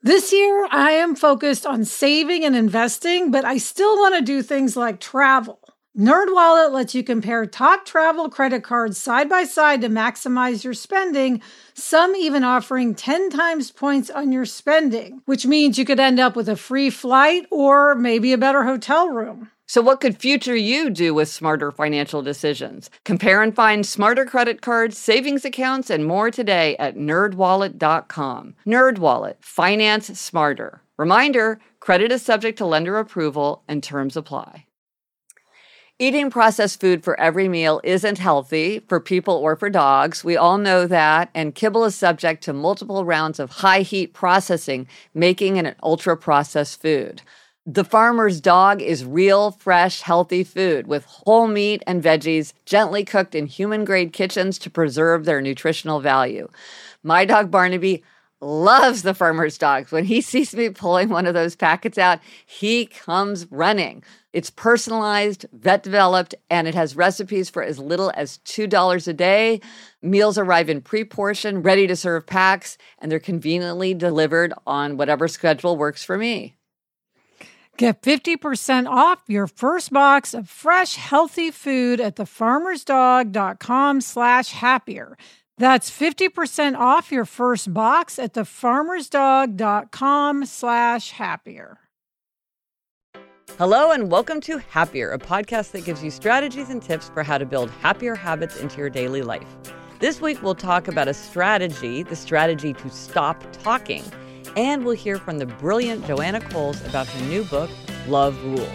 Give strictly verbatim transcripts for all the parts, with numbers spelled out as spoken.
This year, I am focused on saving and investing, but I still want to do things like travel. NerdWallet lets you compare top travel credit cards side by side to maximize your spending, some even offering ten times points on your spending, which means you could end up with a free flight or maybe a better hotel room. So what could future you do with smarter financial decisions? Compare and find smarter credit cards, savings accounts, and more today at nerd wallet dot com. NerdWallet. Finance smarter. Reminder, credit is subject to lender approval and terms apply. Eating processed food for every meal isn't healthy for people or for dogs. We all know that, and kibble is subject to multiple rounds of high-heat processing, making it an ultra-processed food. The Farmer's Dog is real, fresh, healthy food with whole meat and veggies gently cooked in human-grade kitchens to preserve their nutritional value. My dog Barnaby loves the Farmer's Dog. When he sees me pulling one of those packets out, he comes running. It's personalized, vet-developed, and it has recipes for as little as two dollars a day. Meals arrive in pre-portioned, ready-to-serve packs, and they're conveniently delivered on whatever schedule works for me. Get fifty percent off your first box of fresh, healthy food at thefarmersdog.com slash happier. That's fifty percent off your first box at thefarmersdog.com slash happier. Hello and welcome to Happier, a podcast that gives you strategies and tips for how to build happier habits into your daily life. This week we'll talk about a strategy, the strategy to stop talking. And we'll hear from the brilliant Joanna Coles about her new book, Love Rules.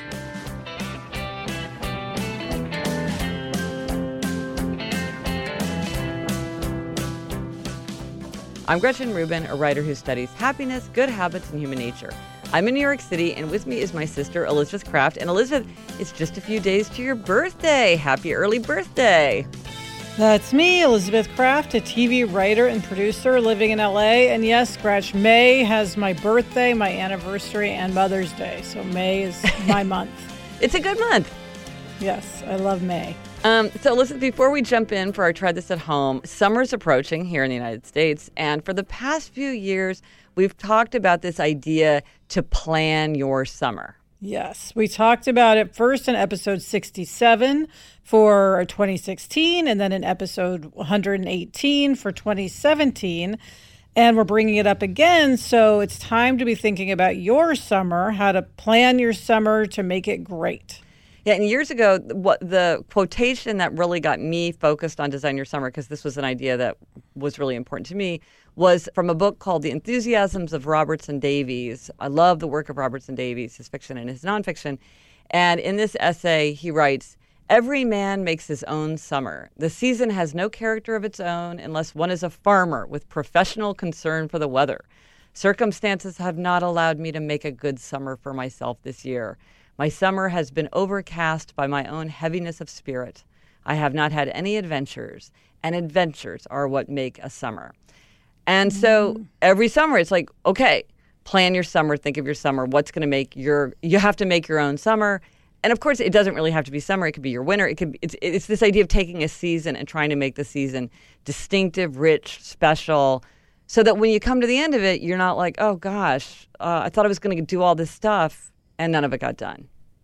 I'm Gretchen Rubin, a writer who studies happiness, good habits, and human nature. I'm in New York City, and with me is my sister, Elizabeth Kraft. And Elizabeth, it's just a few days to your birthday. Happy early birthday. That's me, Elizabeth Kraft, a T V writer and producer living in L A. And yes, Scratch, May has my birthday, my anniversary, and Mother's Day. So May is my month. It's a good month. Yes, I love May. Um, so listen, before we jump in for our Try This at Home, summer's approaching here in the United States. And for the past few years, we've talked about this idea to plan your summer. Yes, we talked about it first in episode sixty-seven for twenty sixteen and then in episode one hundred eighteen for twenty seventeen. And we're bringing it up again, so it's time to be thinking about your summer, how to plan your summer to make it great. Yeah, and years ago, what the quotation that really got me focused on Design Your Summer, because this was an idea that was really important to me, was from a book called The Enthusiasms of Robertson Davies. I love the work of Robertson Davies, his fiction and his nonfiction. And in this essay, he writes, "Every man makes his own summer. The season has no character of its own unless one is a farmer with professional concern for the weather. Circumstances have not allowed me to make a good summer for myself this year. My summer has been overcast by my own heaviness of spirit. I have not had any adventures, and adventures are what make a summer." And so mm. every summer, it's like, okay, plan your summer, think of your summer, what's going to make your, you have to make your own summer. And of course, it doesn't really have to be summer. It could be your winter. It could be, it's, it's this idea of taking a season and trying to make the season distinctive, rich, special, so that when you come to the end of it, you're not like, oh gosh, uh, I thought I was going to do all this stuff, and none of it got done.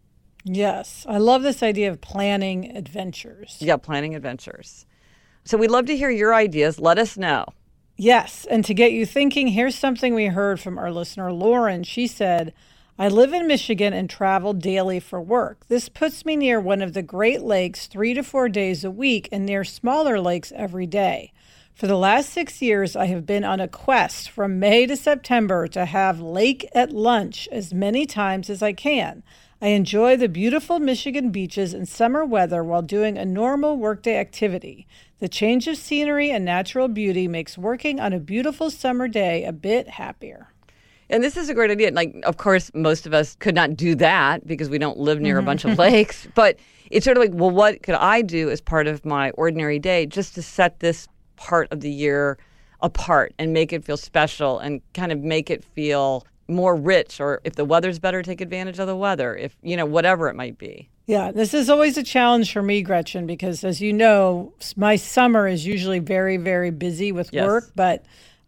Yes. I love this idea of planning adventures. Yeah, planning adventures. So we'd love to hear your ideas. Let us know. Yes. And to get you thinking, here's something we heard from our listener, Lauren. She said, "I live in Michigan and travel daily for work. This puts me near one of the Great Lakes three to four days a week and near smaller lakes every day. For the last six years, I have been on a quest from May to September to have lake at lunch as many times as I can. I enjoy the beautiful Michigan beaches and summer weather while doing a normal workday activity. The change of scenery and natural beauty makes working on a beautiful summer day a bit happier." And this is a great idea. Like, of course, most of us could not do that because we don't live near Mm-hmm. a bunch of lakes. But it's sort of like, well, what could I do as part of my ordinary day just to set this part of the year apart and make it feel special and kind of make it feel more rich? Or if the weather's better, take advantage of the weather. If, you know, whatever it might be. Yeah, this is always a challenge for me, Gretchen, because as you know, my summer is usually very, very busy with Yes. work. But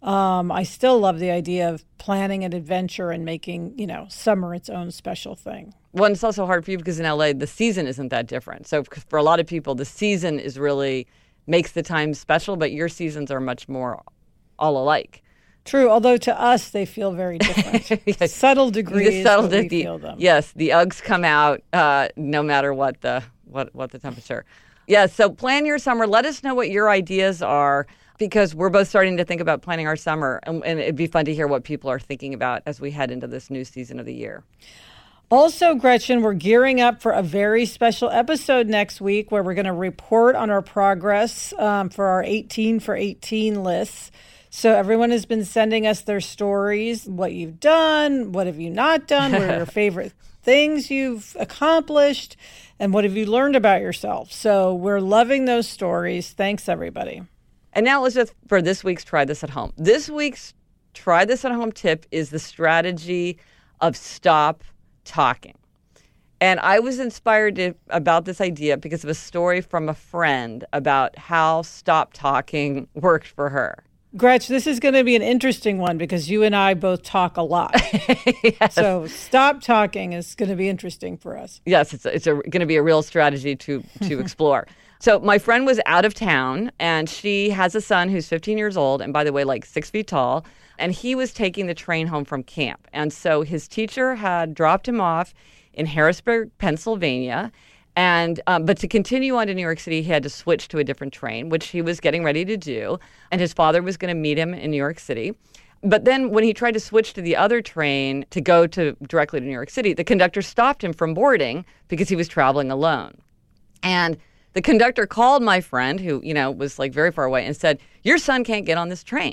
Um, I still love the idea of planning an adventure and making, you know, summer its own special thing. Well, it's also hard for you because in L A, the season isn't that different. So for a lot of people, the season is really makes the time special, but your seasons are much more all alike. True, although to us, they feel very different. yes. Subtle degrees, the subtle, but we the, feel them. Yes, the Uggs come out uh, no matter what the what, what the temperature. Yeah, so plan your summer. Let us know what your ideas are, because we're both starting to think about planning our summer, and, and it'd be fun to hear what people are thinking about as we head into this new season of the year. Also, Gretchen, we're gearing up for a very special episode next week where we're going to report on our progress um, for our eighteen for eighteen lists. So everyone has been sending us their stories, what you've done, what have you not done, what are your favorite things you've accomplished, and what have you learned about yourself. So we're loving those stories. Thanks, everybody. And now, Elizabeth, for this week's Try This at Home. This week's Try This at Home tip is the strategy of stop talking. And I was inspired to, about this idea because of a story from a friend about how stop talking worked for her. Gretch, this is going to be an interesting one because you and I both talk a lot. yes. So stop talking is going to be interesting for us. Yes, it's, it's a, going to be a real strategy to, to explore. So my friend was out of town, and she has a son who's fifteen years old, and by the way, like six feet tall. And he was taking the train home from camp. And so his teacher had dropped him off in Harrisburg, Pennsylvania. And um, but to continue on to New York City, he had to switch to a different train, which he was getting ready to do. And his father was going to meet him in New York City. But then when he tried to switch to the other train to go to directly to New York City, the conductor stopped him from boarding because he was traveling alone. And the conductor called my friend, who, you know, was like very far away, and said, "Your son can't get on this train."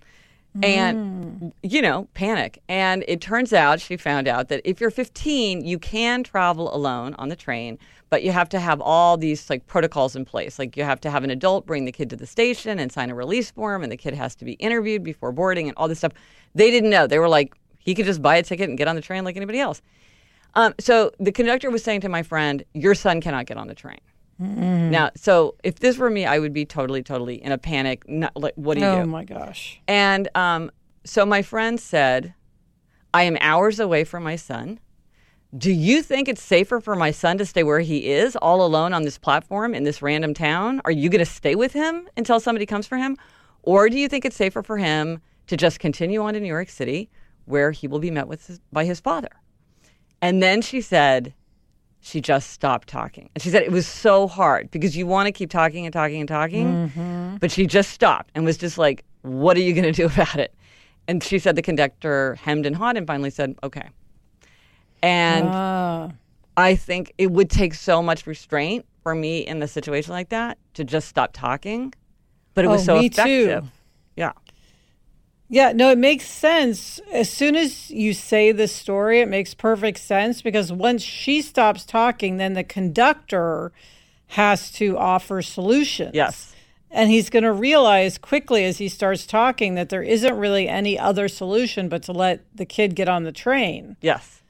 And, mm. you know, panic. And it turns out, she found out that if you're fifteen, you can travel alone on the train, but you have to have all these like protocols in place. Like you have to have an adult bring the kid to the station and sign a release form, and the kid has to be interviewed before boarding and all this stuff. They didn't know. They were like, he could just buy a ticket and get on the train like anybody else. Um, so the conductor was saying to my friend, "Your son cannot get on the train." Mm. Now, so if this were me, I would be totally, totally in a panic. Not, like, what do you oh, do? Oh, my gosh. And um, so my friend said, "I am hours away from my son. Do you think it's safer for my son to stay where he is, all alone on this platform in this random town? Are you going to stay with him until somebody comes for him? Or do you think it's safer for him to just continue on to New York City, where he will be met with his, by his father?" And then she said, she just stopped talking. And she said it was so hard because you want to keep talking and talking and talking, mm-hmm. but she just stopped and was just like, "What are you going to do about it?" And she said the conductor hemmed and hawed and finally said, "Okay." And uh. I think it would take so much restraint for me in a situation like that to just stop talking, but it was oh, so me effective. Too. Yeah. Yeah, no, it makes sense. As soon as you say this story, it makes perfect sense because once she stops talking, then the conductor has to offer solutions. Yes. And he's going to realize quickly as he starts talking that there isn't really any other solution but to let the kid get on the train. Yes.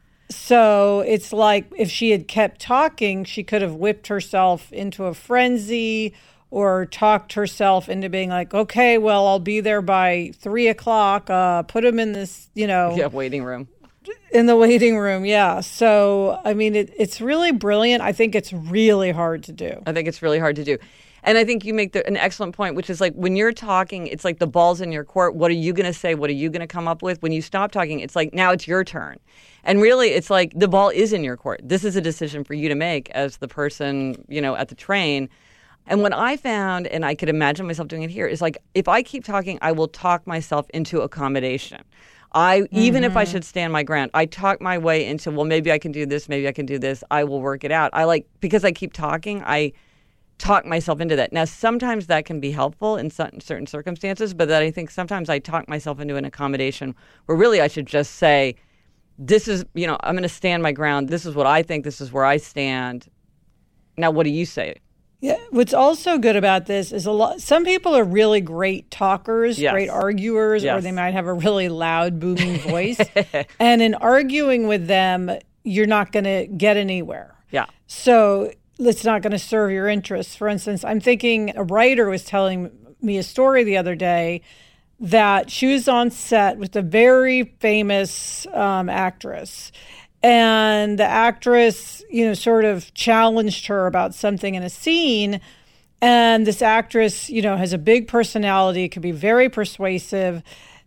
So it's like if she had kept talking, she could have whipped herself into a frenzy or talked herself into being like, "Okay, well, I'll be there by three o'clock. Uh, put him in this, you know. Yeah, waiting room. In the waiting room, yeah. So, I mean, it, it's really brilliant. I think it's really hard to do. I think it's really hard to do. And I think you make the, an excellent point, which is like when you're talking, it's like the ball's in your court. What are you going to say? What are you going to come up with? When you stop talking, it's like now it's your turn. And really, it's like the ball is in your court. This is a decision for you to make as the person, you know, at the train. And what I found, and I could imagine myself doing it here, is like if I keep talking, I will talk myself into accommodation. I mm-hmm. Even if I should stand my ground, I talk my way into, well, maybe I can do this, maybe I can do this. I will work it out. I like, because I keep talking, I talk myself into that. Now, sometimes that can be helpful in certain circumstances, but that I think sometimes I talk myself into an accommodation where really I should just say, this is, you know, I'm going to stand my ground. This is what I think. This is where I stand. Now, what do you say? Yeah, what's also good about this is a lot. Some people are really great talkers, yes. great arguers, yes. or they might have a really loud, booming voice. And in arguing with them, you're not going to get anywhere. Yeah. So it's not going to serve your interests. For instance, I'm thinking a writer was telling me a story the other day that she was on set with a very famous um, actress. And the actress, you know, sort of challenged her about something in a scene. And this actress, you know, has a big personality, could be very persuasive.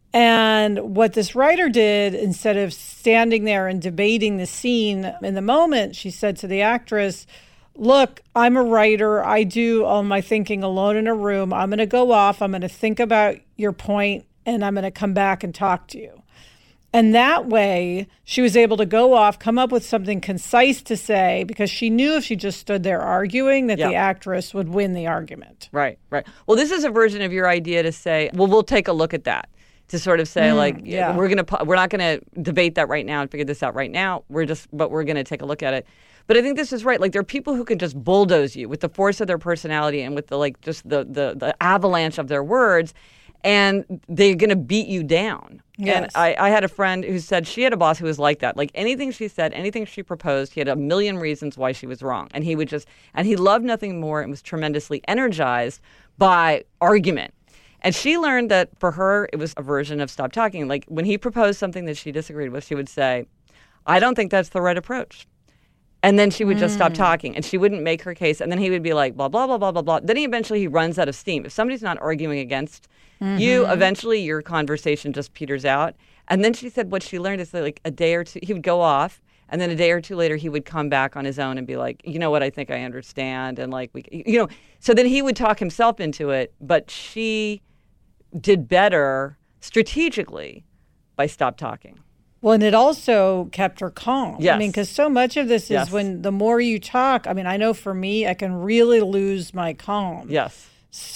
And what this writer did, instead of standing there and debating the scene in the moment, she said to the actress, look, I'm a writer. I do all my thinking alone in a room. I'm going to go off. I'm going to think about your point, and I'm going to come back and talk to you. And that way, she was able to go off, come up with something concise to say, because she knew if she just stood there arguing that Yep. the actress would win the argument. Right, right. Well, this is a version of your idea to say, well, we'll take a look at that. To sort of say, Mm, like, yeah. we're gonna, we're not gonna debate that right now and figure this out right now. We're just, but we're gonna take a look at it. But I think this is right. Like, there are people who can just bulldoze you with the force of their personality and with the like, just the the, the avalanche of their words, and they're gonna beat you down. Yes. And I, I had a friend who said she had a boss who was like that. Like, anything she said, anything she proposed, he had a million reasons why she was wrong, and he would just, and he loved nothing more and was tremendously energized by argument. And she learned that for her, it was a version of stop talking. Like, when he proposed something that she disagreed with, she would say, I don't think that's the right approach. And then she would just stop talking, and she wouldn't make her case. And then he would be like, blah, blah, blah, blah, blah, blah. Then he eventually he runs out of steam. If somebody's not arguing against you, eventually your conversation just peters out. And then she said what she learned is that, like, a day or two, he would go off. And then a day or two later, he would come back on his own and be like, you know what, I think I understand. And like, we, you know, so then he would talk himself into it. But she did better strategically by stop talking. Well, and it also kept her calm. Yes. I mean, because so much of this is Yes. when the more you talk, I mean, I know for me, I can really lose my calm. Yes.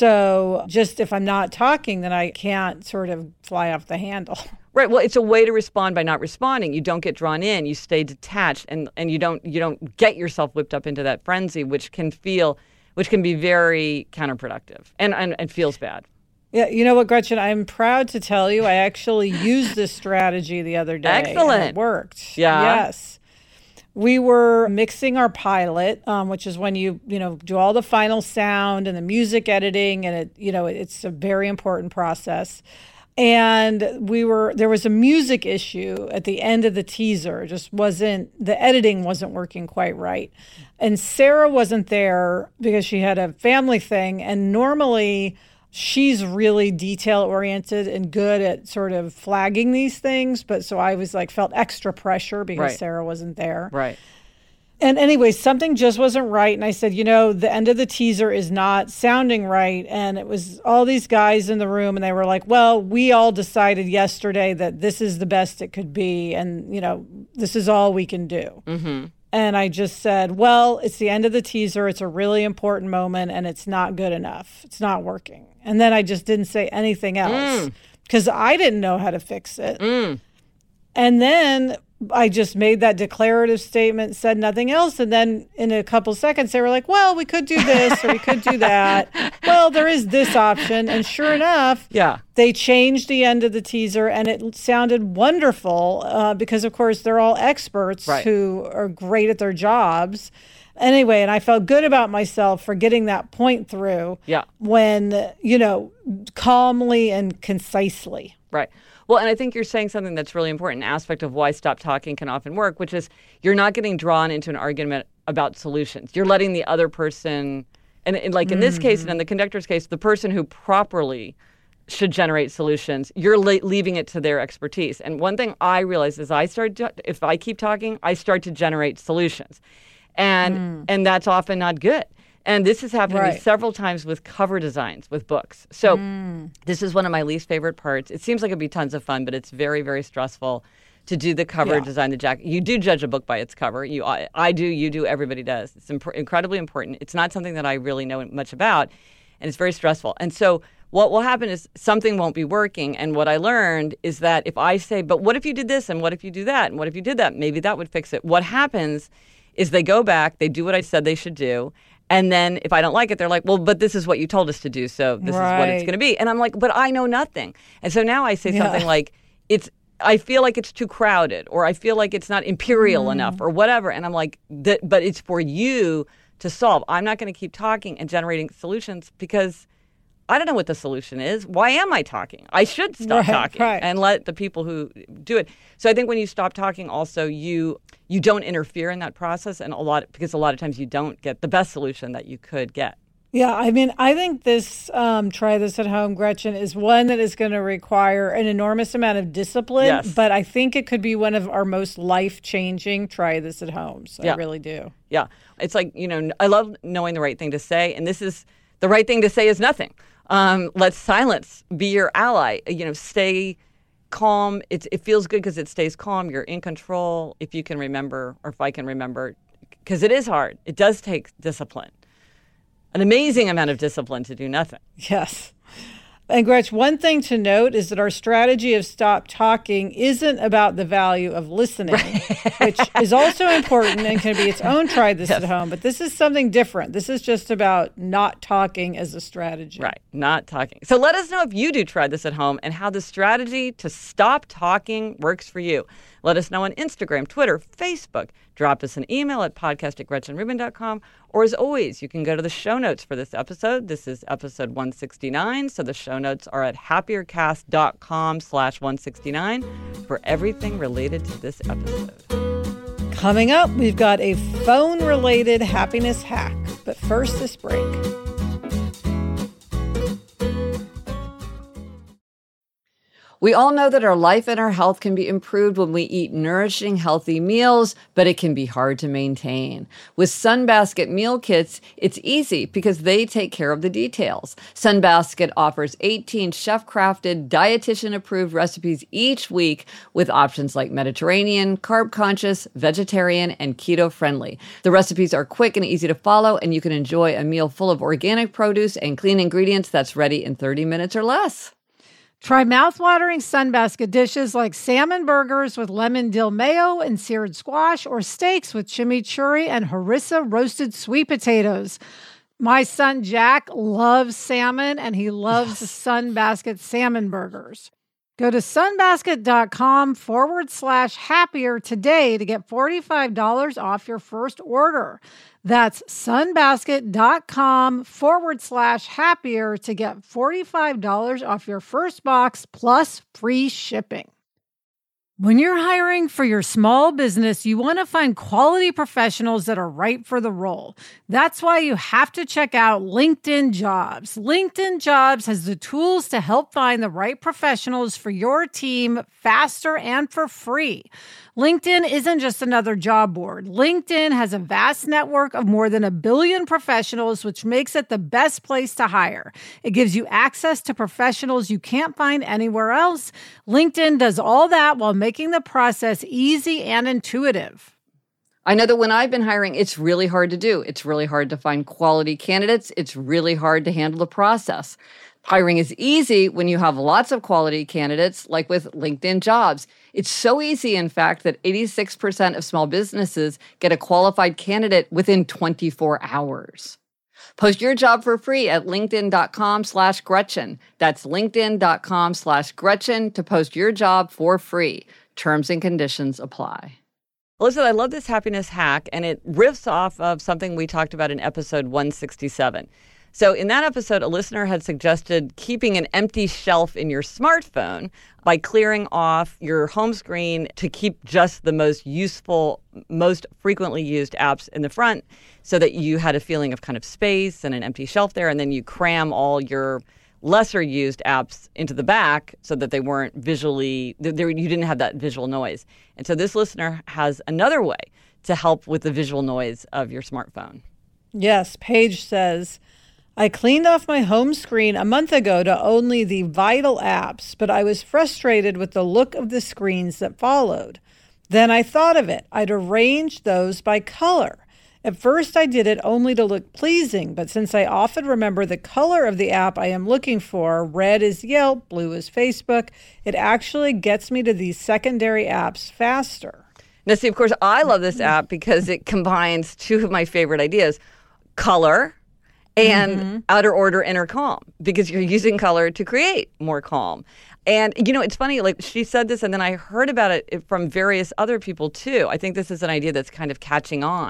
So just if I'm not talking, then I can't sort of fly off the handle. Right. Well, it's a way to respond by not responding. You don't get drawn in. You stay detached, and, and you don't you don't get yourself whipped up into that frenzy, which can feel, which can be very counterproductive and and, and feels bad. Yeah, you know what, Gretchen? I'm proud to tell you I actually used this strategy the other day. Excellent. And it worked. Yeah. Yes. We were mixing our pilot, um, which is when you, you know, do all the final sound and the music editing, and it, you know, it's a very important process. And we were, there was a music issue at the end of the teaser. It just wasn't, the editing wasn't working quite right. And Sarah wasn't there because she had a family thing. And normally she's really detail oriented and good at sort of flagging these things. But so I was like, felt extra pressure because Right. Sarah wasn't there. Right. And anyway, something just wasn't right. And I said, you know, the end of the teaser is not sounding right. And it was all these guys in the room, and they were like, well, we all decided yesterday that this is the best it could be. And, you know, this is all we can do. Mm-hmm. And I just said, well, it's the end of the teaser. It's a really important moment, and it's not good enough. It's not working. And then I just didn't say anything else because mm. I didn't know how to fix it. Mm. And then I just made that declarative statement, said nothing else. And then in a couple seconds, they were like, well, we could do this or we could do that. Well, there is this option. And sure enough, Yeah. they changed the end of the teaser, and it sounded wonderful uh, because, of course, they're all experts Right. who are great at their jobs. Anyway, and I felt good about myself for getting that point through Yeah. when, you know, calmly and concisely. Right. Well, and I think you're saying something that's really important, an aspect of why stop talking can often work, which is you're not getting drawn into an argument about solutions. You're letting the other person, and, and like in this case, and in the conductor's case, the person who properly should generate solutions, you're le- leaving it to their expertise. And one thing I realized is I start to, if I keep talking, I start to generate solutions. And mm. and that's often not good. And this has happened right. to me several times with cover designs with books. So mm. this is one of my least favorite parts. It seems like it'd be tons of fun, but it's very, very stressful to do the cover, yeah. design the jacket. You do judge a book by its cover. You, I, I do, you do, everybody does. It's imp- incredibly important. It's not something that I really know much about, and it's very stressful. And so what will happen is something won't be working. And what I learned is that if I say, but what if you did this, and what if you do that, and what if you did that, maybe that would fix it. What happens is they go back, they do what I said they should do, and then if I don't like it, they're like, well, but this is what you told us to do, so this right. is what it's going to be. And I'm like, but I know nothing. And so now I say yeah. something like, it's, I feel like it's too crowded, or I feel like it's not imperial mm. enough, or whatever. And I'm like, that, but it's for you to solve. I'm not going to keep talking and generating solutions because I don't know what the solution is. Why am I talking? I should stop right, talking right. and let the people who do it. So I think when you stop talking, also you you don't interfere in that process, and a lot because a lot of times you don't get the best solution that you could get. Yeah, I mean, I think this um, Try This at Home, Gretchen, is one that is going to require an enormous amount of discipline, Yes. but I think it could be one of our most life-changing Try This at Homes. Yeah. I really do. Yeah. It's like, you know, I love knowing the right thing to say, and this is the right thing to say is nothing. Um, let silence be your ally. You know, stay calm. It's, it feels good because it stays calm. You're in control if you can remember, or if I can remember, because it is hard. It does take discipline. An amazing amount of discipline to do nothing. Yes. And Gretch, one thing to note is that our strategy of stop talking isn't about the value of listening, right. which is also important and can be its own try this yes. at home. But this is something different. This is just about not talking as a strategy. Right, not talking. So let us know if you do try this at home and how the strategy to stop talking works for you. Let us know on Instagram, Twitter, Facebook. Drop us an email at podcast at gretchen rubin dot com. Or as always, you can go to the show notes for this episode. This is episode one sixty-nine. So the show notes are at happiercast.com slash 169 for everything related to this episode. Coming up, we've got a phone-related happiness hack. But first, this break. We all know that our life and our health can be improved when we eat nourishing, healthy meals, but it can be hard to maintain. With Sunbasket meal kits, it's easy because they take care of the details. Sunbasket offers eighteen chef-crafted, dietitian-approved recipes each week with options like Mediterranean, carb-conscious, vegetarian, and keto-friendly. The recipes are quick and easy to follow, and you can enjoy a meal full of organic produce and clean ingredients that's ready in thirty minutes or less. Try mouthwatering Sunbasket dishes like salmon burgers with lemon dill mayo and seared squash, or steaks with chimichurri and harissa roasted sweet potatoes. My son Jack loves salmon, and he loves yes. Sunbasket salmon burgers. Go to sunbasket.com forward slash happier today to get forty-five dollars off your first order. That's sunbasket.com forward slash happier to get forty-five dollars off your first box plus free shipping. When you're hiring for your small business, you want to find quality professionals that are right for the role. That's why you have to check out LinkedIn Jobs. LinkedIn Jobs has the tools to help find the right professionals for your team faster and for free. LinkedIn isn't just another job board. LinkedIn has a vast network of more than a billion professionals, which makes it the best place to hire. It gives you access to professionals you can't find anywhere else. LinkedIn does all that while making the process easy and intuitive. I know that when I've been hiring, it's really hard to do. It's really hard to find quality candidates. It's really hard to handle the process. Hiring is easy when you have lots of quality candidates, like with LinkedIn Jobs. It's so easy, in fact, that eighty-six percent of small businesses get a qualified candidate within twenty-four hours. Post your job for free at linkedin.com slash Gretchen. That's linkedin.com slash Gretchen to post your job for free. Terms and conditions apply. Listen, I love this happiness hack, and it riffs off of something we talked about in episode one sixty-seven. So in that episode, a listener had suggested keeping an empty shelf in your smartphone by clearing off your home screen to keep just the most useful, most frequently used apps in the front, so that you had a feeling of kind of space and an empty shelf there, and then you cram all your lesser used apps into the back so that they weren't visually, they, you didn't have that visual noise. And so this listener has another way to help with the visual noise of your smartphone. Yes, Paige says, I cleaned off my home screen a month ago to only the vital apps, but I was frustrated with the look of the screens that followed. Then I thought of it. I'd arranged those by color. At first, I did it only to look pleasing, but since I often remember the color of the app I am looking for, red is Yelp, blue is Facebook, it actually gets me to these secondary apps faster. Now, see, of course, I love this app because it combines two of my favorite ideas, color and mm-hmm. outer order inner calm, because you're using color to create more calm. And, you know, it's funny, like she said this, and then I heard about it from various other people, too. I think this is an idea that's kind of catching on.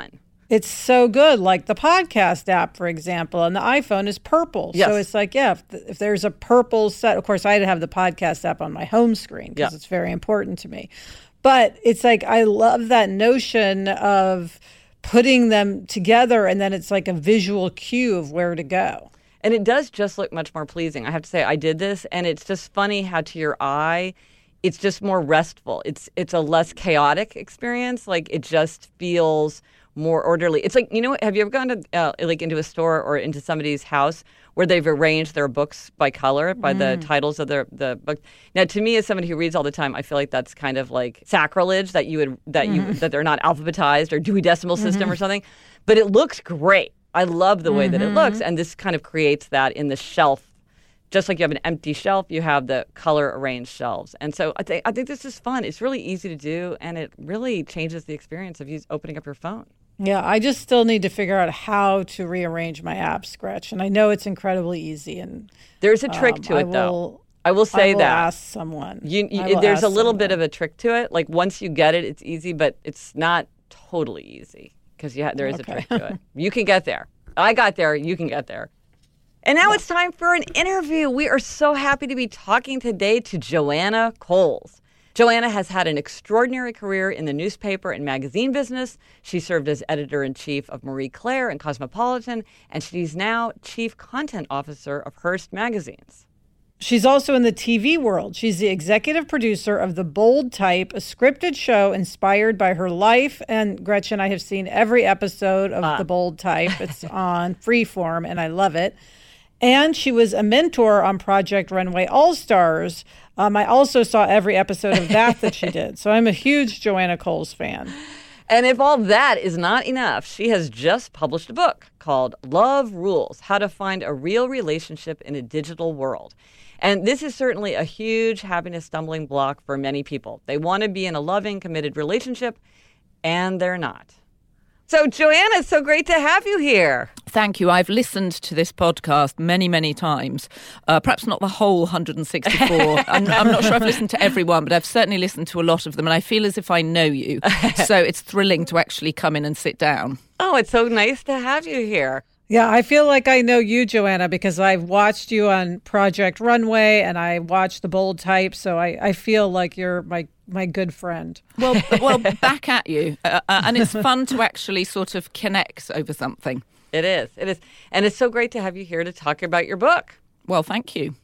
It's so good. Like the podcast app, for example, on the iPhone is purple. Yes. So it's like, yeah, if, if there's a purple set, of course, I have the podcast app on my home screen because Yeah. it's very important to me. But it's like, I love that notion of putting them together and then it's like a visual cue of where to go. And it does just look much more pleasing. I have to say, I did this, and it's just funny how to your eye, it's just more restful. It's it's a less chaotic experience. Like it just feels more orderly. It's like, you know, have you ever gone to uh, like into a store or into somebody's house where they've arranged their books by color, by mm. the titles of their the book? Now, to me, as somebody who reads all the time, I feel like that's kind of like sacrilege that you would that mm-hmm. you that they're not alphabetized or Dewey Decimal System mm-hmm. or something. But it looks great. I love the way mm-hmm. that it looks, and this kind of creates that in the shelf. Just like you have an empty shelf, you have the color arranged shelves. And so I think I think this is fun. It's really easy to do, and it really changes the experience of you opening up your phone. Yeah, I just still need to figure out how to rearrange my apps, Gretchen. I know it's incredibly easy, and there's a trick um, to it, I will, though. I will say I will that. Ask someone. You, you, there's a little someone. bit of a trick to it. Like once you get it, it's easy, but it's not totally easy because ha- there is okay. a trick to it. You can get there. I got there. You can get there. And now yeah. it's time for an interview. We are so happy to be talking today to Joanna Coles. Joanna has had an extraordinary career in the newspaper and magazine business. She served as editor-in-chief of Marie Claire and Cosmopolitan, and she's now chief content officer of Hearst Magazines. She's also in the T V world. She's the executive producer of The Bold Type, a scripted show inspired by her life. And Gretchen, I have seen every episode of uh. The Bold Type. It's on Freeform, and I love it. And she was a mentor on Project Runway All-Stars. Um, I also saw every episode of that that she did. So I'm a huge Joanna Coles fan. And if all that is not enough, she has just published a book called Love Rules: How to Find a Real Relationship in a Digital World. And this is certainly a huge happiness stumbling block for many people. They want to be in a loving, committed relationship, and they're not. So, Joanna, it's so great to have you here. Thank you. I've listened to this podcast many, many times. Uh, perhaps not the whole one hundred sixty-four. I'm, I'm not sure I've listened to every one, but I've certainly listened to a lot of them, and I feel as if I know you. So it's thrilling to actually come in and sit down. Oh, it's so nice to have you here. Yeah, I feel like I know you, Joanna, because I've watched you on Project Runway and I watched The Bold Type, so I, I feel like you're my my good friend. Well, well, back at you. Uh, uh, and it's fun to actually sort of connect over something. It is. It is. And it's so great to have you here to talk about your book. Well, thank you.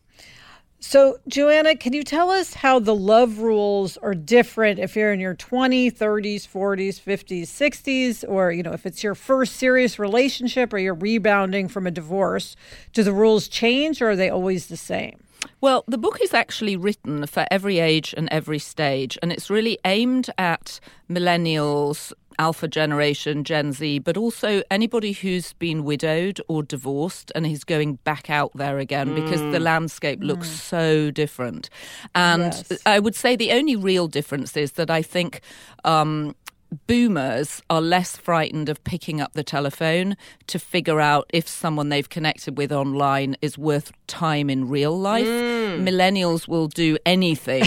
So, Joanna, can you tell us how the love rules are different if you're in your twenties, thirties, forties, fifties, sixties, or, you know, if it's your first serious relationship or you're rebounding from a divorce? Do the rules change or are they always the same? Well, the book is actually written for every age and every stage, and it's really aimed at millennials, Alpha generation, Gen Z, but also anybody who's been widowed or divorced and is going back out there again mm. because the landscape looks mm. so different. And yes. I would say the only real difference is that I think um, boomers are less frightened of picking up the telephone to figure out if someone they've connected with online is worth time in real life. Mm. Millennials will do anything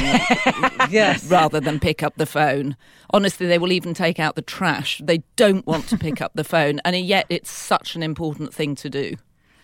yes. rather than pick up the phone. Honestly, they will even take out the trash. They don't want to pick up the phone, and yet it's such an important thing to do.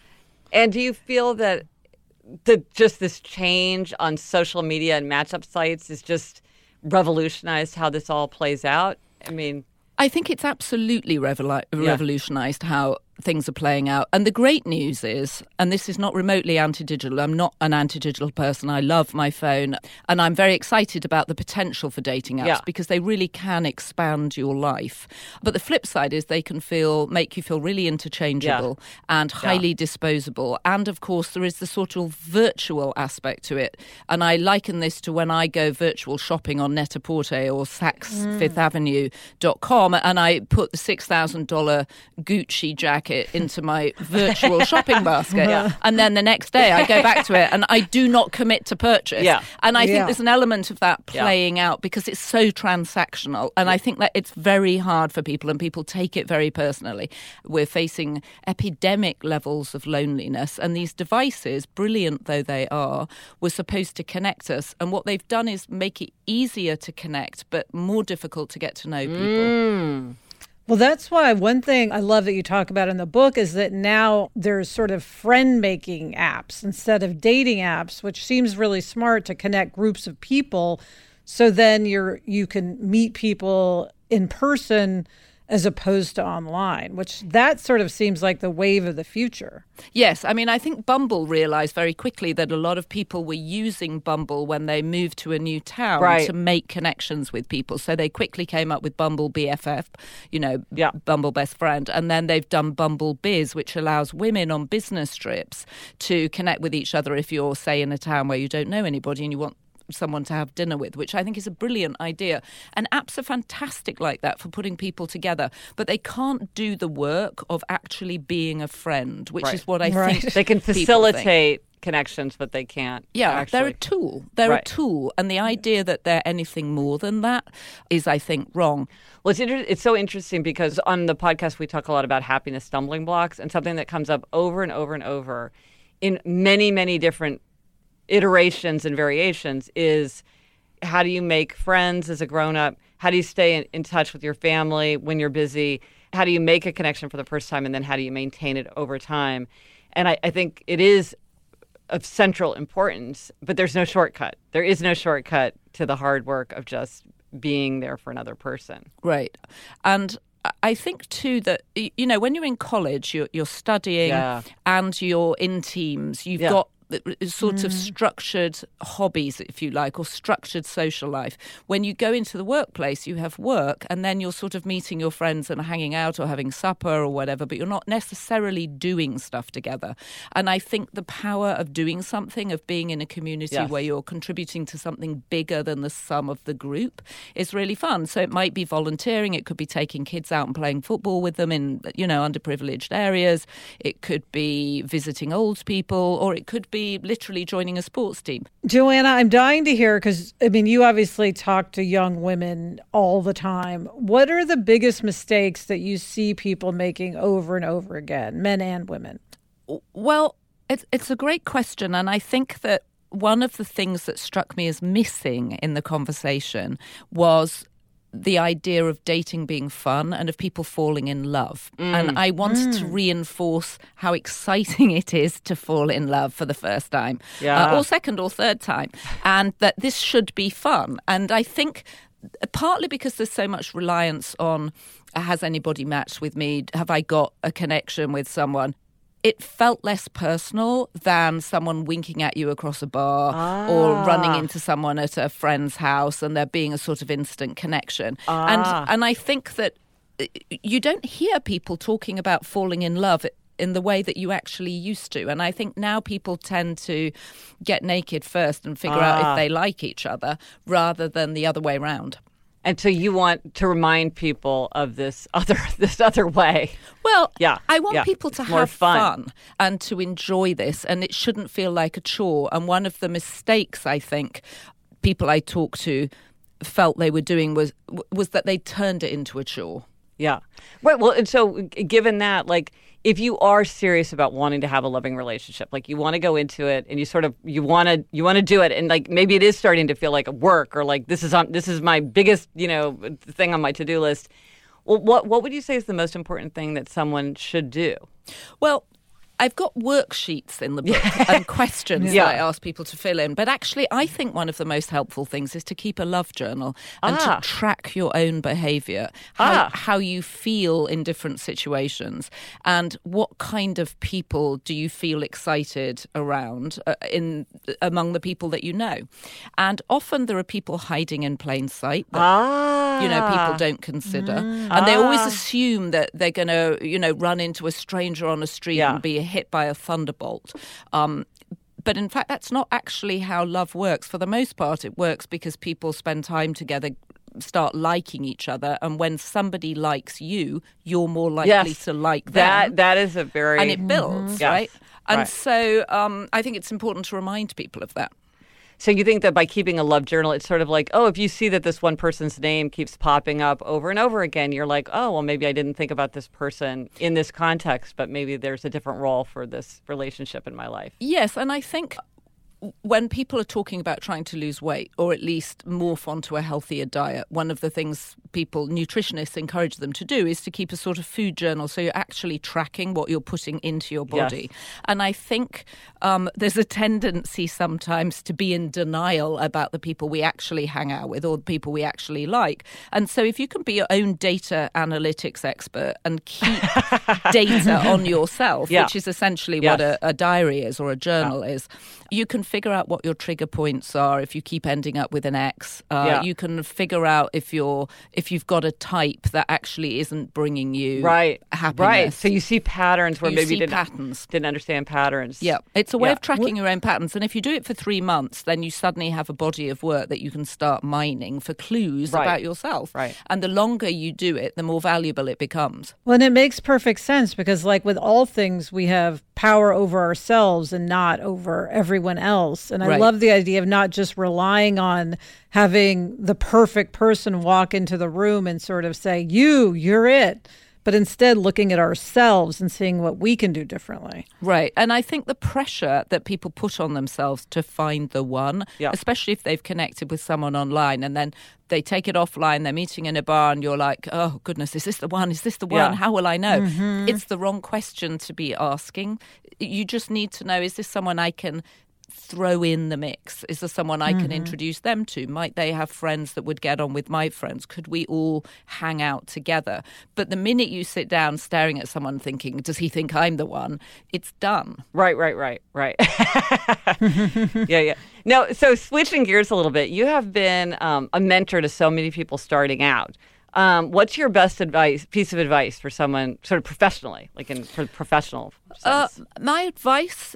And do you feel that the just this change on social media and matchup sites has just revolutionized how this all plays out? I mean, I think it's absolutely revolu- Yeah. revolutionized how things are playing out. And the great news is, and this is not remotely anti-digital, I'm not an anti-digital person. I love my phone. And I'm very excited about the potential for dating apps Yeah. because they really can expand your life. But the flip side is they can feel make you feel really interchangeable Yeah. and highly Yeah. disposable. And of course, there is the sort of virtual aspect to it. And I liken this to when I go virtual shopping on Net-a-Porter or Saks Fifth Avenue dot com and I put the six thousand dollars Gucci jacket into my virtual shopping basket. Yeah. And then the next day I go back to it and I do not commit to purchase. Yeah. And I think Yeah. there's an element of that Yeah. playing out because it's so transactional. And I think that it's very hard for people and people take it very personally. We're facing epidemic levels of loneliness and these devices, brilliant though they are, were supposed to connect us. And what they've done is make it easier to connect but more difficult to get to know people. Mm. Well, that's why one thing I love that you talk about in the book is that now there's sort of friend-making apps instead of dating apps, which seems really smart to connect groups of people. So then you're you can meet people in person as opposed to online, which that sort of seems like the wave of the future. Yes. I mean, I think Bumble realized very quickly that a lot of people were using Bumble when they moved to a new town right. to make connections with people. So they quickly came up with Bumble B F F, you know, yeah. Bumble Best Friend. And then they've done Bumble Biz, which allows women on business trips to connect with each other if you're, say, in a town where you don't know anybody and you want someone to have dinner with, which I think is a brilliant idea. And apps are fantastic like that for putting people together, but they can't do the work of actually being a friend, which right. is what I right. think they can facilitate connections, but they can't. Yeah, actually. they're a tool. They're right. a tool. And the idea that they're anything more than that is, I think, wrong. Well, it's, inter- it's so interesting because on the podcast, we talk a lot about happiness stumbling blocks, and something that comes up over and over and over in many, many different iterations and variations is how do you make friends as a grown-up? How do you stay in, in touch with your family when you're busy? How do you make a connection for the first time, and then how do you maintain it over time? And I, I think it is of central importance, but there's no shortcut. There is no shortcut to the hard work of just being there for another person. Right. And I think, too, that, you know, when you're in college, you're, you're studying yeah. and you're in teams, you've yeah. got sorts mm. of structured hobbies, if you like, or structured social life. When you go into the workplace, you have work, and then you're sort of meeting your friends and hanging out or having supper or whatever, but you're not necessarily doing stuff together. And I think the power of doing something, of being in a community yes. where you're contributing to something bigger than the sum of the group is really fun. So it might be volunteering, it could be taking kids out and playing football with them in, you know, underprivileged areas, it could be visiting old people, or it could be literally joining a sports team. Joanna, I'm dying to hear, because, I mean, you obviously talk to young women all the time. What are the biggest mistakes that you see people making over and over again, men and women? Well, it's, it's a great question. And I think that one of the things that struck me as missing in the conversation was the idea of dating being fun and of people falling in love. Mm. And I wanted mm. to reinforce how exciting it is to fall in love for the first time, yeah. uh, or second or third time, and that this should be fun. And I think partly because there's so much reliance on, has anybody matched with me? Have I got a connection with someone? It felt less personal than someone winking at you across a bar ah. or running into someone at a friend's house and there being a sort of instant connection. Ah. And and I think that you don't hear people talking about falling in love in the way that you actually used to. And I think now people tend to get naked first and figure ah. out if they like each other rather than the other way around. And so you want to remind people of this other this other way. Well, yeah, I want yeah. people to it's have fun. fun and to enjoy this, and it shouldn't feel like a chore. And one of the mistakes I think people I talked to felt they were doing was was that they turned it into a chore. Yeah. Right. Well, and so given that, like, if you are serious about wanting to have a loving relationship, like you want to go into it and you sort of, you want to, you want to do it. And like, maybe it is starting to feel like a work, or like, this is on, this is my biggest, you know, thing on my to-do list. Well, what, what would you say is the most important thing that someone should do? Well, I've got worksheets in the book and questions yeah. that I ask people to fill in. But actually, I think one of the most helpful things is to keep a love journal and ah. to track your own behavior, how, ah. how you feel in different situations, and what kind of people do you feel excited around uh, in among the people that you know. And often there are people hiding in plain sight that, ah. you know, people don't consider. Mm. And they always Ah. assume that they're going to, you know, run into a stranger on a street Yeah. and be hit by a thunderbolt. Um, but in fact, that's not actually how love works. For the most part, it works because people spend time together, start liking each other, and when somebody likes you, you're more likely yes. to like them. That That is a very... And it builds, mm-hmm. right? Yes. And right. so um, I think it's important to remind people of that. So you think that by keeping a love journal, it's sort of like, oh, if you see that this one person's name keeps popping up over and over again, you're like, oh, well, maybe I didn't think about this person in this context, but maybe there's a different role for this relationship in my life. Yes, and I think when people are talking about trying to lose weight or at least morph onto a healthier diet, one of the things people, nutritionists, encourage them to do is to keep a sort of food journal, so you're actually tracking what you're putting into your body. Yes. And I think um, there's a tendency sometimes to be in denial about the people we actually hang out with or the people we actually like. And so if you can be your own data analytics expert and keep data on yourself, yeah. which is essentially yes. what a, a diary is or a journal yeah. is, you can figure out what your trigger points are if you keep ending up with an X. Uh, yeah. You can figure out if you're if you've got a type that actually isn't bringing you right. happiness. Right. So you see patterns where you maybe see you didn't, patterns. didn't understand patterns. Yeah. It's a way yeah. of tracking your own patterns. And if you do it for three months, then you suddenly have a body of work that you can start mining for clues right. about yourself. Right. And the longer you do it, the more valuable it becomes. Well, and it makes perfect sense because, like with all things, we have power over ourselves and not over everyone else. And I right. love the idea of not just relying on having the perfect person walk into the room and sort of say, you, you're it. But instead looking at ourselves and seeing what we can do differently. Right. And I think the pressure that people put on themselves to find the one, yeah. especially if they've connected with someone online and then they take it offline, they're meeting in a bar and you're like, oh, goodness, is this the one? Is this the one? Yeah. How will I know? Mm-hmm. It's the wrong question to be asking. You just need to know, is this someone I can throw in the mix? Is there someone I can mm-hmm. introduce them to? Might they have friends that would get on with my friends? Could we all hang out together? But the minute you sit down staring at someone thinking, does he think I'm the one? It's done. Right, right, right, right. yeah, yeah. No, so switching gears a little bit, you have been um, a mentor to so many people starting out. Um, what's your best advice, piece of advice for someone sort of professionally, like in for professional sense? Uh, my advice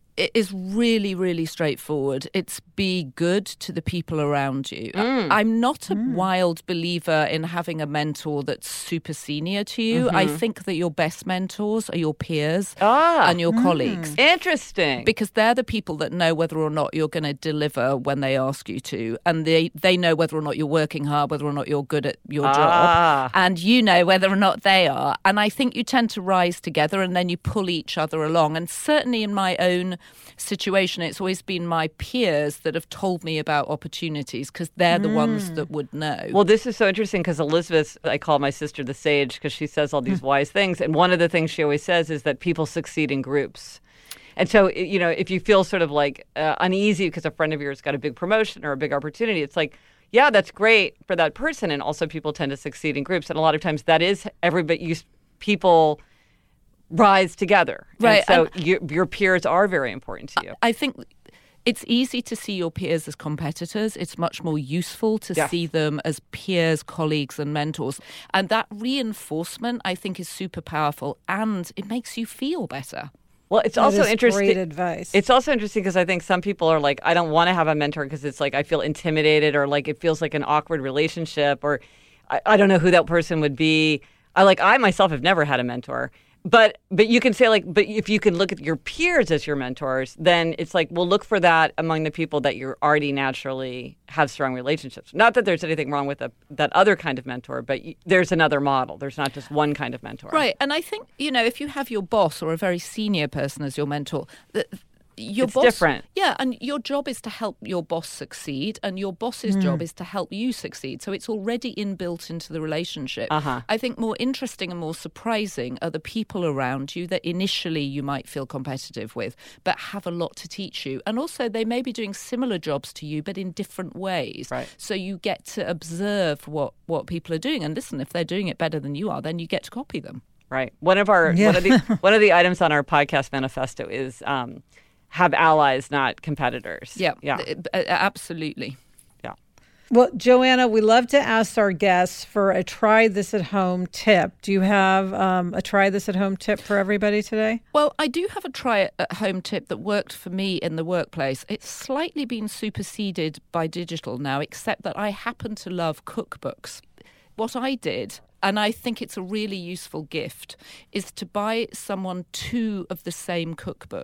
is really, really straightforward. It's be good to the people around you. Mm. I'm not a Mm. wild believer in having a mentor that's super senior to you. Mm-hmm. I think that your best mentors are your peers ah, and your mm. colleagues. Interesting. Because they're the people that know whether or not you're going to deliver when they ask you to. And they, they know whether or not you're working hard, whether or not you're good at your ah. job. And you know whether or not they are. And I think you tend to rise together and then you pull each other along. And certainly in my own situation, it's always been my peers that have told me about opportunities because they're the mm. ones that would know. Well, this is so interesting because Elizabeth, I call my sister the sage because she says all these mm. wise things. And one of the things she always says is that people succeed in groups. And so, you know, if you feel sort of like uh, uneasy because a friend of yours got a big promotion or a big opportunity, it's like, yeah, that's great for that person. And also people tend to succeed in groups. And a lot of times that is everybody, you, people rise together. Right. And so your, your peers are very important to you. I think it's easy to see your peers as competitors. It's much more useful to yes. see them as peers, colleagues, and mentors. And that reinforcement, I think, is super powerful and it makes you feel better. Well, it's that also is interesting. Great advice. It's also interesting because I think some people are like, I don't want to have a mentor because it's like I feel intimidated or like it feels like an awkward relationship or I, I don't know who that person would be. I like I myself have never had a mentor. But but you can say like, but if you can look at your peers as your mentors, then it's like, well, look for that among the people that you already naturally have strong relationships. Not that there's anything wrong with a, that other kind of mentor, but y- there's another model. There's not just one kind of mentor. Right. And I think, you know, if you have your boss or a very senior person as your mentor, the, your it's boss, different. Yeah, and your job is to help your boss succeed, and your boss's Mm. job is to help you succeed. So it's already inbuilt into the relationship. Uh-huh. I think more interesting and more surprising are the people around you that initially you might feel competitive with, but have a lot to teach you. And also they may be doing similar jobs to you, but in different ways. Right. So you get to observe what, what people are doing. And listen, if they're doing it better than you are, then you get to copy them. Right. One of our Yeah. one of the one of the items on our podcast manifesto is um, have allies, not competitors. Yeah. Yeah. Uh, Absolutely. Yeah. Well, Joanna, we love to ask our guests for a try this at home tip. Do you have um, a try this at home tip for everybody today? Well, I do have a try at home tip that worked for me in the workplace. It's slightly been superseded by digital now, except that I happen to love cookbooks. What I did, and I think it's a really useful gift, is to buy someone two of the same cookbooks.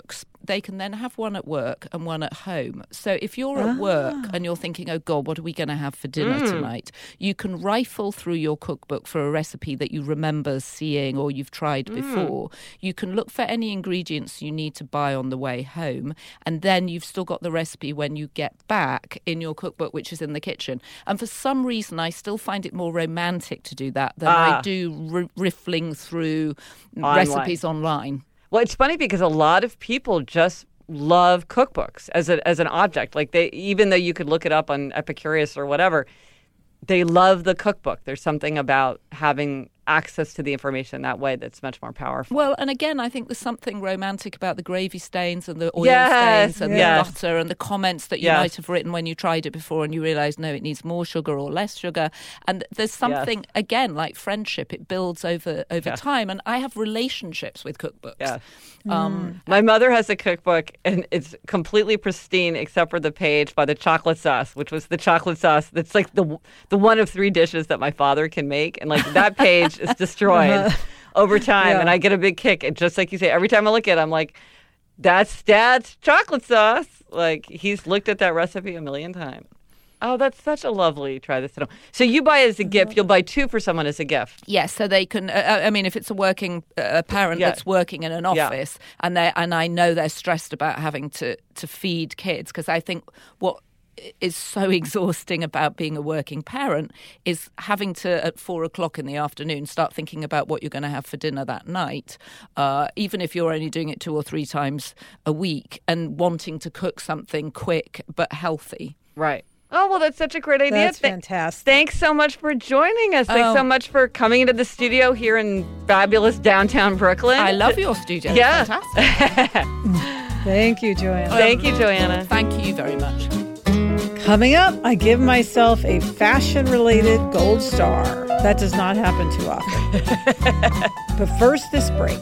they can then have one at work and one at home. So if you're at work and you're thinking, oh God, what are we going to have for dinner Mm. tonight? You can rifle through your cookbook for a recipe that you remember seeing or you've tried Mm. before. You can look for any ingredients you need to buy on the way home, and then you've still got the recipe when you get back in your cookbook, which is in the kitchen. And for some reason, I still find it more romantic to do that than Ah. I do r- riffling through Online. recipes online. Well, it's funny because a lot of people just love cookbooks as a, as an object. Like they, even though you could look it up on Epicurious or whatever, they love the cookbook. There's something about having access to the information that way that's much more powerful. Well, and again, I think there's something romantic about the gravy stains and the oil Yes, stains and yes. the butter and the comments that you Yes. might have written when you tried it before and you realised, no, it needs more sugar or less sugar. And there's something, Yes. again, like friendship. It builds over over Yes. time. And I have relationships with cookbooks. Yes. Um, My mother has a cookbook, and it's completely pristine except for the page by the chocolate sauce, which was the chocolate sauce that's like the the one of three dishes that my father can make, and like that page is destroyed over time. Yeah. And I get a big kick. And just like you say, every time I look at it, I'm like, "That's Dad's chocolate sauce." Like he's looked at that recipe a million times. Oh, that's such a lovely try this at home. So you buy it as a gift. You'll buy two for someone as a gift. Yes, so they can. Uh, I mean, if it's a working uh, parent Yeah. that's working in an Yeah. office, and they and I know they're stressed about having to to feed kids, because I think what is so exhausting about being a working parent is having to at four o'clock in the afternoon start thinking about what you're going to have for dinner that night, uh, even if you're only doing it two or three times a week, and wanting to cook something quick but healthy. Right. Oh, well, that's such a great idea. That's Th- fantastic. Thanks so much for joining us. Thanks Oh. so much for coming into the studio here in fabulous downtown Brooklyn. I love your studio. It's Yeah. fantastic. Thank you, Joanna. Thank you, Joanna. Thank you very much. Coming up, I give myself a fashion-related gold star. That does not happen too often. But first, this break.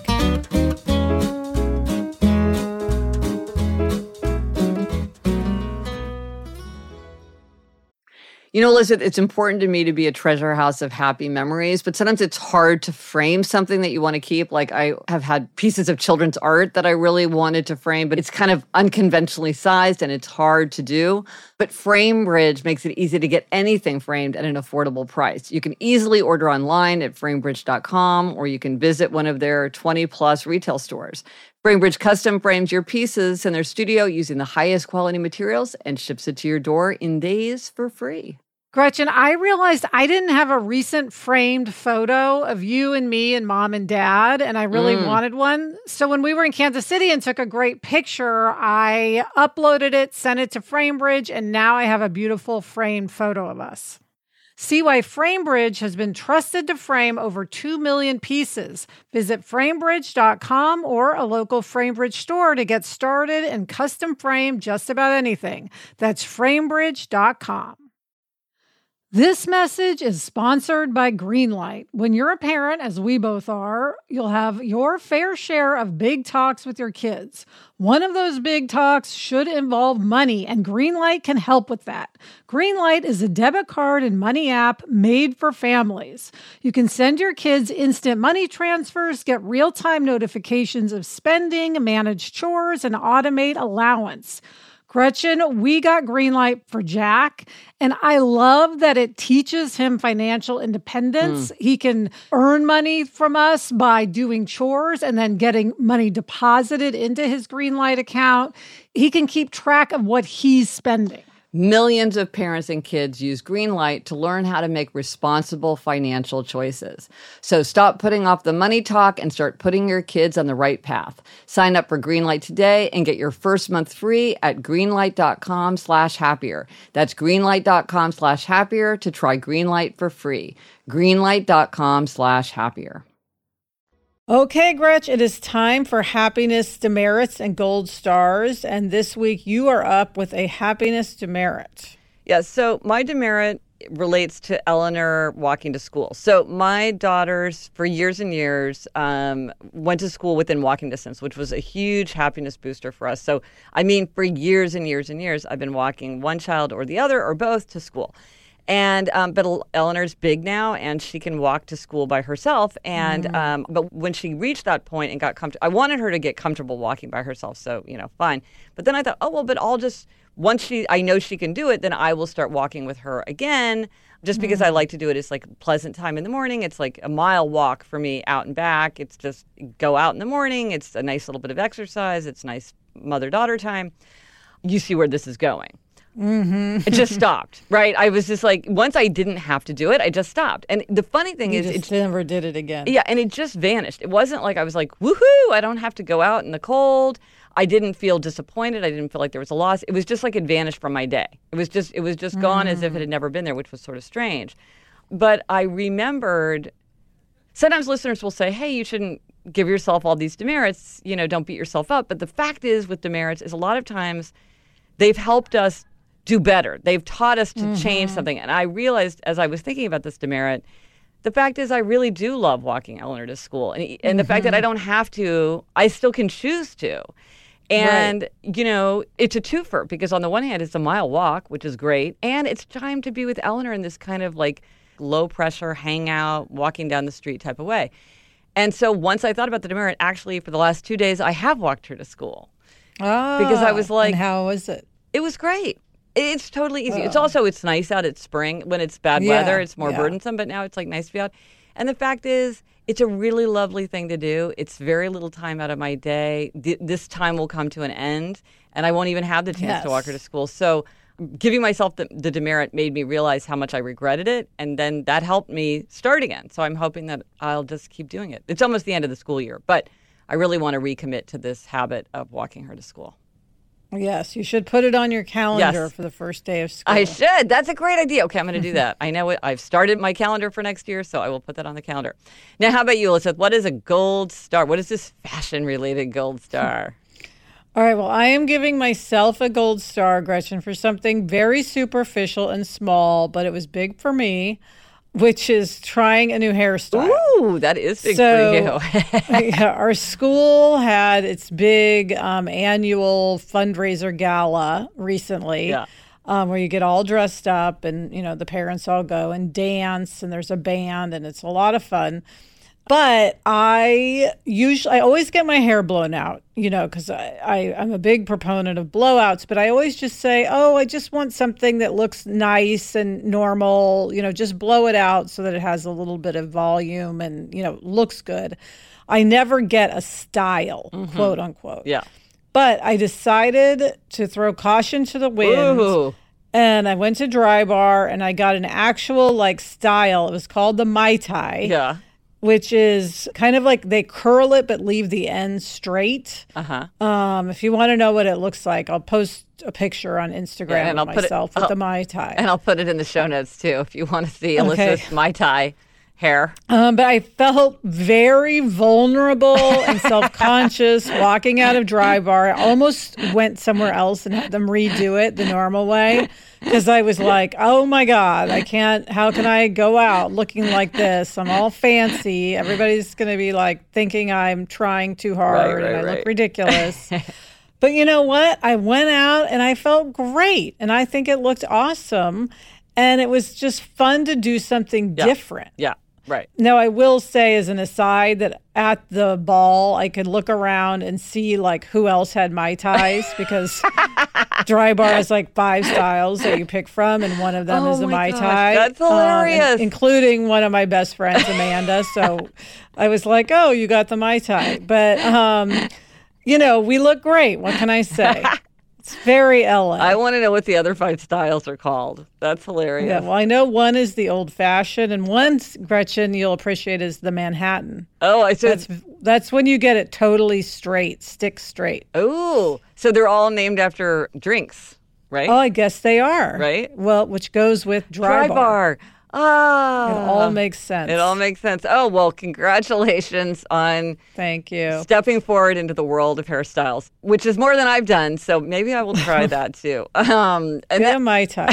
You know, Elizabeth, it's important to me to be a treasure house of happy memories, but sometimes it's hard to frame something that you want to keep. Like I have had pieces of children's art that I really wanted to frame, but it's kind of unconventionally sized and it's hard to do. But FrameBridge makes it easy to get anything framed at an affordable price. You can easily order online at framebridge dot com, or you can visit one of their twenty plus retail stores. FrameBridge custom frames your pieces in their studio using the highest quality materials and ships it to your door in days for free. Gretchen, I realized I didn't have a recent framed photo of you and me and mom and dad, and I really Mm. wanted one. So when we were in Kansas City and took a great picture, I uploaded it, sent it to FrameBridge, and now I have a beautiful framed photo of us. See why FrameBridge has been trusted to frame over two million pieces. Visit framebridge dot com or a local FrameBridge store to get started and custom frame just about anything. That's framebridge dot com. This message is sponsored by Greenlight. When you're a parent, as we both are, you'll have your fair share of big talks with your kids. One of those big talks should involve money, and Greenlight can help with that. Greenlight is a debit card and money app made for families. You can send your kids instant money transfers, get real-time notifications of spending, manage chores, and automate allowance. Gretchen, we got Greenlight for Jack, and I love that it teaches him financial independence. Mm. He can earn money from us by doing chores and then getting money deposited into his Greenlight account. He can keep track of what he's spending. Millions of parents and kids use Greenlight to learn how to make responsible financial choices. So stop putting off the money talk and start putting your kids on the right path. Sign up for Greenlight today and get your first month free at greenlight dot com slash happier. That's greenlight dot com slash happier to try Greenlight for free. greenlight dot com slash happier. Okay, Gretch, it is time for happiness demerits and gold stars. And this week you are up with a happiness demerit. Yeah, so my demerit relates to Eleanor walking to school. So my daughters, for years and years, um, went to school within walking distance, which was a huge happiness booster for us. So, I mean, for years and years and years, I've been walking one child or the other or both to school. And um, but Eleanor's big now, and she can walk to school by herself. And mm. um, but when she reached that point and got comfortable, I wanted her to get comfortable walking by herself. So you know, fine. But then I thought, oh well, but I'll just once she, I know she can do it, then I will start walking with her again. Just because mm. I like to do it, it's like a pleasant time in the morning. It's like a mile walk for me out and back. It's just go out in the morning. It's a nice little bit of exercise. It's nice mother-daughter time. You see where this is going. Mm-hmm. It just stopped, right? I was just like, once I didn't have to do it, I just stopped. And the funny thing you is, just it never did it again. Yeah, and it just vanished. It wasn't like I was like, woohoo, I don't have to go out in the cold. I didn't feel disappointed. I didn't feel like there was a loss. It was just like it vanished from my day. It was just, it was just gone mm. as if it had never been there, which was sort of strange. But I remembered, sometimes listeners will say, hey, you shouldn't give yourself all these demerits. You know, don't beat yourself up. But the fact is with demerits is a lot of times they've helped us do better. They've taught us to mm-hmm. change something. And I realized as I was thinking about this demerit, the fact is I really do love walking Eleanor to school. And, and mm-hmm. the fact that I don't have to, I still can choose to. And, right. you know, it's a twofer because on the one hand, it's a mile walk, which is great. And it's time to be with Eleanor in this kind of like low pressure, hangout, walking down the street type of way. And so once I thought about the demerit, actually for the last two days, I have walked her to school. Oh, because I was like, and how was it? It was great. It's totally easy. Oh. It's also, it's nice out. It's spring. When it's bad yeah, weather, it's more yeah. burdensome. But now it's like nice to be out. And the fact is, it's a really lovely thing to do. It's very little time out of my day. Th- this time will come to an end, and I won't even have the chance yes. to walk her to school. So giving myself the, the demerit made me realize how much I regretted it, and then that helped me start again. So I'm hoping that I'll just keep doing it. It's almost the end of the school year, but I really want to recommit to this habit of walking her to school. Yes, you should put it on your calendar yes. for the first day of school. I should. That's a great idea. Okay, I'm going to do that. I know it. I've started my calendar for next year, so I will put that on the calendar. Now, how about you, Elizabeth? What is a gold star? What is this fashion-related gold star? All right, well, I am giving myself a gold star, Gretchen, for something very superficial and small, but it was big for me, which is trying a new hairstyle. Ooh, that is big so, for you. yeah, our school had its big um, annual fundraiser gala recently, yeah. um, where you get all dressed up and, you know, the parents all go and dance and there's a band and it's a lot of fun. But I usually, I always get my hair blown out, you know, because I, I, I'm a big proponent of blowouts, but I always just say, oh, I just want something that looks nice and normal, you know, just blow it out so that it has a little bit of volume and, you know, looks good. I never get a style, mm-hmm. quote unquote. Yeah. But I decided to throw caution to the wind. Ooh. And I went to Dry Bar and I got an actual like style. It was called the Mai Tai. Yeah. Which is kind of like they curl it but leave the end straight. Uh-huh. Um, if you want to know what it looks like, I'll post a picture on Instagram yeah, and of I'll myself put it, with I'll, the Mai Tai. And I'll put it in the show notes, too, if you want to see Elizabeth's okay. Mai Tai hair. Um, but I felt very vulnerable and self-conscious walking out of Dry Bar. I almost went somewhere else and had them redo it the normal way because I was like, oh my God, I can't, how can I go out looking like this? I'm all fancy. Everybody's going to be like thinking I'm trying too hard right, right, and I right. look ridiculous. But you know what? I went out and I felt great and I think it looked awesome. And it was just fun to do something yeah. different. Yeah. Right. Now, I will say as an aside that at the ball, I could look around and see like who else had Mai Tais because Dry Bar has like five styles that you pick from, and one of them oh is a Mai gosh, Tai. That's hilarious. Um, including one of my best friends, Amanda. So I was like, oh, you got the Mai Tai. But, um, you know, we look great. What can I say? It's very Ellen. I want to know what the other five styles are called. That's hilarious. Yeah, well, I know one is the old-fashioned, and one, Gretchen, you'll appreciate, is the Manhattan. Oh, I said that's that's when you get it totally straight, stick straight. Oh, so they're all named after drinks, right? Oh, I guess they are. Right. Well, which goes with Dry, Dry Bar. bar. Ah, it all makes sense. It all makes sense. Oh, well, congratulations on Thank you. stepping forward into the world of hairstyles, which is more than I've done. So maybe I will try that too. Um, and get a Mai Tai.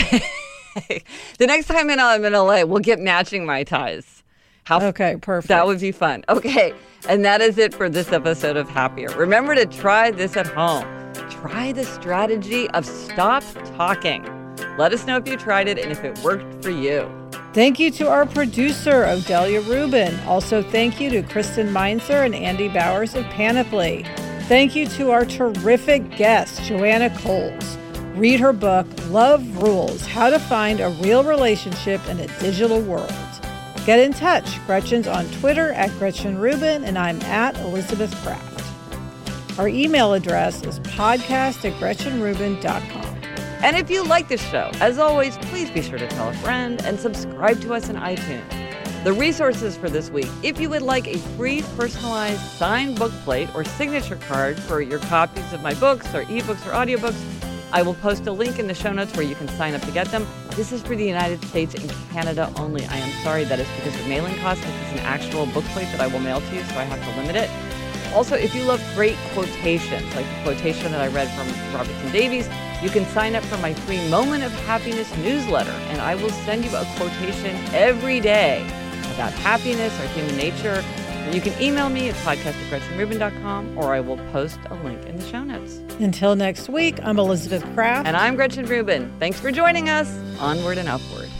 The next time in, I'm in L A, we'll get matching Mai Tais. How f- okay, perfect. That would be fun. Okay, and that is it for this episode of Happier. Remember to try this at home. Try the strategy of stop talking. Let us know if you tried it and if it worked for you. Thank you to our producer, Odelia Rubin. Also, thank you to Kristen Meinzer and Andy Bowers of Panoply. Thank you to our terrific guest, Joanna Coles. Read her book, Love Rules, How to Find a Real Relationship in a Digital World. Get in touch. Gretchen's on Twitter at Gretchen Rubin, and I'm at Elizabeth Kraft. Our email address is podcast at gretchen rubin dot com. And if you like this show, as always, please be sure to tell a friend and subscribe to us in iTunes. The resources for this week: if you would like a free personalized signed book plate or signature card for your copies of my books or ebooks or audiobooks, I will post a link in the show notes where you can sign up to get them. This is for the United States and Canada only. I am sorry, that is because of mailing costs. This is an actual book plate that I will mail to you, so I have to limit it. Also, if you love great quotations, like the quotation that I read from Robertson Davies, you can sign up for my free Moment of Happiness newsletter, and I will send you a quotation every day about happiness or human nature. You can email me at podcast at gretchen rubin dot com, or I will post a link in the show notes. Until next week, I'm Elizabeth Kraft. And I'm Gretchen Rubin. Thanks for joining us. Onward and upward.